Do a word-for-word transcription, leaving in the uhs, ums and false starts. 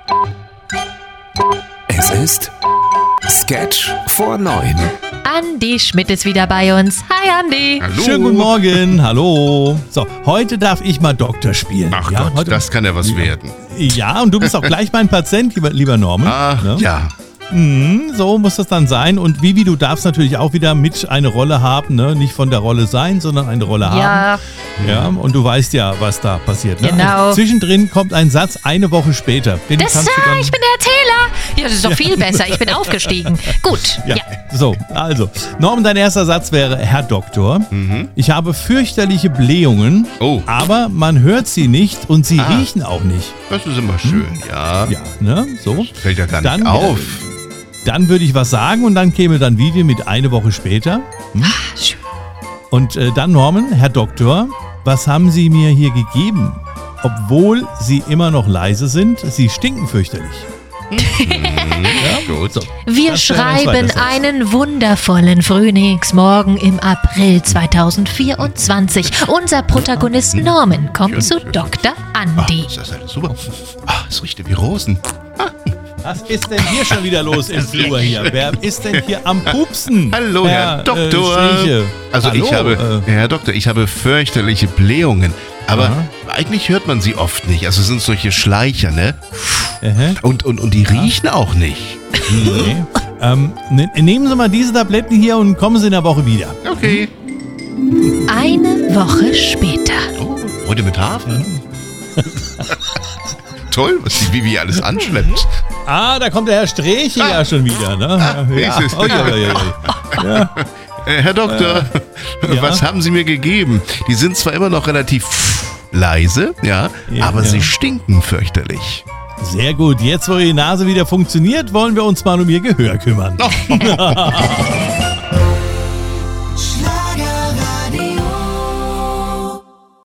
Es ist Sketch vor neun. Andi Schmidt ist wieder bei uns. Hi Andi. Hallo. Schönen guten Morgen, hallo. So, heute darf ich mal Doktor spielen. Ach ja, Gott, heute, das kann ja was werden. Ja, und du bist auch gleich mein Patient, lieber, lieber Norman. Ah, ne? ja. Mhm, so muss das dann sein. Und Vivi, du darfst natürlich auch wieder mit eine Rolle haben, ne? Nicht von der Rolle sein, sondern eine Rolle Ja, haben. Ja, und du weißt ja, was da passiert. Ne? Genau. Also zwischendrin kommt ein Satz eine Woche später. Den das kannst du ah, dann, ich bin der Erzähler. Ja, das ist doch viel besser. Ich bin aufgestiegen. Gut. Ja. Ja. So, also, Norman, dein erster Satz wäre, Herr Doktor, Mhm. ich habe fürchterliche Blähungen, Oh. aber man hört sie nicht und sie Ah. riechen auch nicht. Das ist immer schön, ja. Ja, ne, so. Fällt ja gar nicht Dann, auf. Dann würde ich was sagen und dann käme dann Vivi mit eine Woche später. Hm? Schön. Und äh, dann Norman, Herr Doktor, was haben Sie mir hier gegeben? Obwohl Sie immer noch leise sind, Sie stinken fürchterlich. Gut. So. Wir Das wäre mein schreiben zweiter Satz. einen wundervollen Frühlingsmorgen im April zweitausendvierundzwanzig. Unser Protagonist Norman kommt Schön, zu schön. Doktor Ah, Andi. ist das alles super. Ah, es riecht ja wie Rosen. Was ist denn hier schon wieder los im Flur hier? Wer ist denn hier am Pupsen? Hallo, Herr, Doktor. Äh, Striche. also Hallo, ich habe, äh, Herr Doktor, ich habe fürchterliche Blähungen. Aber Aha. eigentlich hört man sie oft nicht. Also es sind solche Schleicher, ne? äh, Und, und, und die riechen auch nicht. nee. ähm, ne, nehmen Sie mal diese Tabletten hier und kommen Sie in der Woche wieder. Okay. Eine Woche später. Oh, heute mit Hafen. Toll, was die Vivi alles anschleppt. Ah, da kommt der Herr Streche ja schon wieder, ne? Ah, ja. dieses- Oh, ja, ja, ja, ja. Äh, Herr Doktor, ja? was haben Sie mir gegeben? Die sind zwar immer noch relativ leise, ja, Ja, aber ja. sie stinken fürchterlich. Sehr gut, jetzt wo Ihre Nase wieder funktioniert, wollen wir uns mal um Ihr Gehör kümmern.